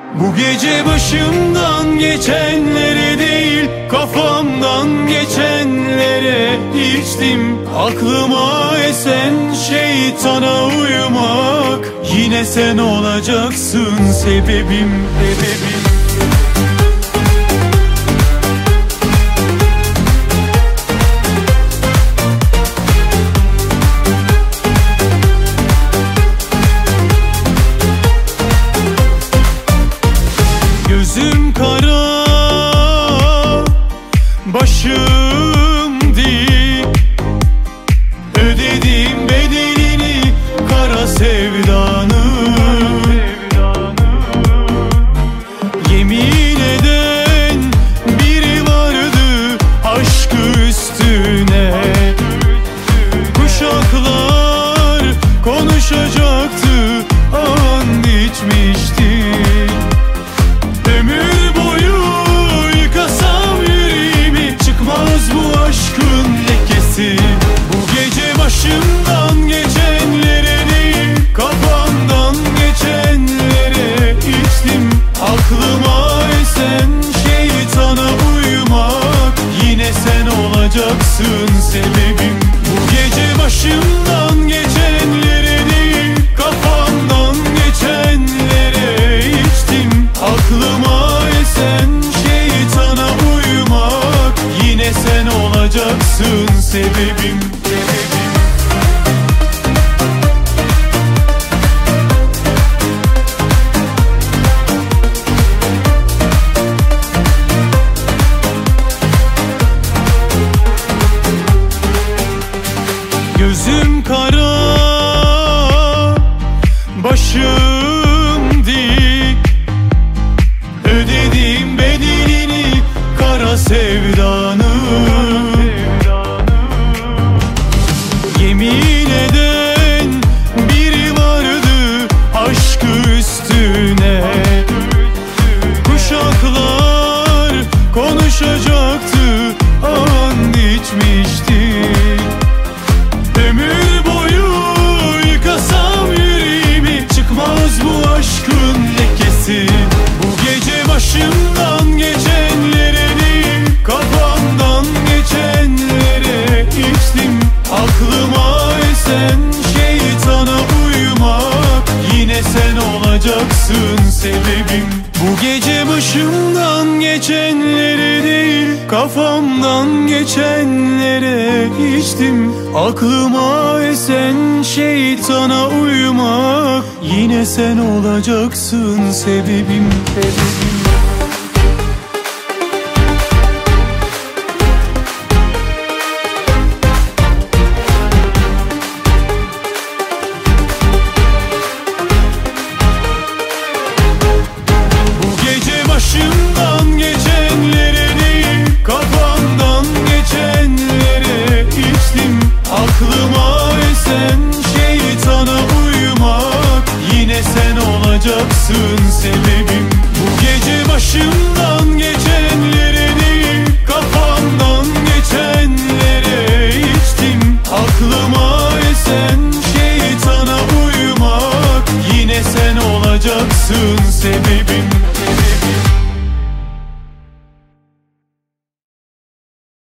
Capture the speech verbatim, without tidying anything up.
Bu gece başımdan geçenlere değil, kafamdan geçenlere içtim. Aklıma esen şeytana uyumak, yine sen olacaksın sebebim, sebebim. Gözüm kara, başım dik, ödedim bedelini kara sevdanın. Yemin eden biri vardı aşkı üstüne, kuşaklar konuşacaktı, and içmişti. Ömür boyu yıkasam yüreğimi, çıkmaz bu aşkın lekesi. Bu gece başımdan geçenlere değil, kafamdan geçenlere içtim. Aklıma esen şeytana uyumak, yine sen olacaksın sebebim. Bu gece başımdan geçenlere değil, kafamdan geçenlere içtim. Aklıma esen şeytana uyumak, yine sen olacaksın sebebim, sebebim. Gözüm kara, başım dik, ödedim bedelini kara sevdanın. Yemin eden biri vardı aşkı üstüne, kuşaklar konuşacaktı, and içmişti. Ömür boyu yıkasam yüreğimi, çıkmaz bu aşkın lekesi. Bu gece başımdan geçenlere değil, kafamdan geçenlere içtim. Aklıma esen şeytana uyumak, yine sen olacaksın sebebim. Bu gece başımdan geçenlere değil, kafamdan geçenlere içtim. Aklıma esen şeytana uyumak, yine sen olacaksın sebebim, sebebim. Başımdan geçenlere değil, kafamdan geçenlere içtim. Aklıma esen şeytana uyumak, yine sen olacaksın sebebim.